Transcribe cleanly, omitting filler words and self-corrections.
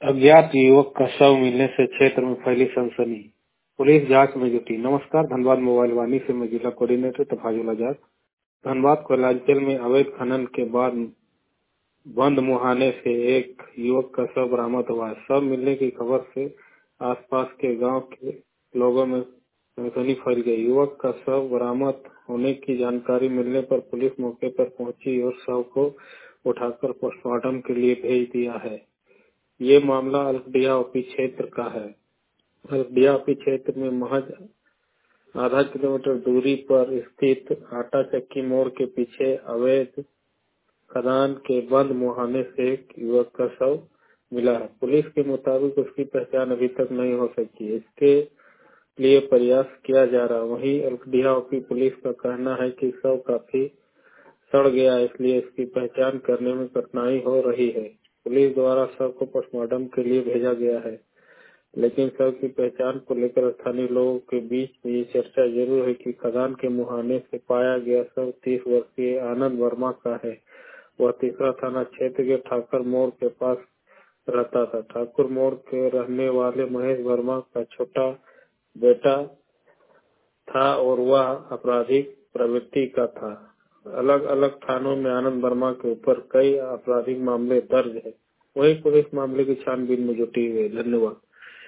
अज्ञात युवक का शव मिलने से क्षेत्र में फैली सनसनी। पुलिस जांच में जुटी। नमस्कार, धनबाद मोबाइल वाणी से मैं जिला कोऑर्डिनेटर तफाजुल आजाद। धनबाद कोयलांचल में अवैध खनन के बाद बंद मुहाने से एक युवक का शव बरामद हुआ है। शव मिलने की खबर से आसपास के गांव के लोगों में सनसनी फैल गई। युवक का शव बरामद होने की जानकारी मिलने पर पुलिस मौके पर पहुंची और शव को उठाकर पोस्टमार्टम के लिए भेज दिया है। ये मामला अल्पडिया ओपी क्षेत्र का है। अल्पडिया ओपी क्षेत्र में महज आधा किलोमीटर दूरी पर स्थित आटा चक्की मोड़ के पीछे अवैध खदान के बंद मुहाने से एक युवक का शव मिला है। पुलिस के मुताबिक उसकी पहचान अभी तक नहीं हो सकी। इसके लिए प्रयास किया जा रहा। वहीं अल्पडिया ओपी पुलिस का कहना है कि शव काफी सड़ गया, इसलिए इसकी पहचान करने में कठिनाई हो रही है। पुलिस द्वारा शव को पोस्टमार्टम के लिए भेजा गया है, लेकिन शव की पहचान को लेकर स्थानीय लोगों के बीच में ये चर्चा जरूर है कि खदान के मुहाने से पाया गया शव 30 वर्षीय आनंद वर्मा का है। वह तीसरा थाना क्षेत्र के ठाकुर मोड़ के पास रहता था। ठाकुर मोड़ के रहने वाले महेश वर्मा का छोटा बेटा था और वह आपराधिक प्रवृत्ति का था। अलग अलग थानों में आनंद वर्मा के ऊपर कई आपराधिक मामले दर्ज है। वही पुलिस मामले की छानबीन में जुटी हुई है। धन्यवाद।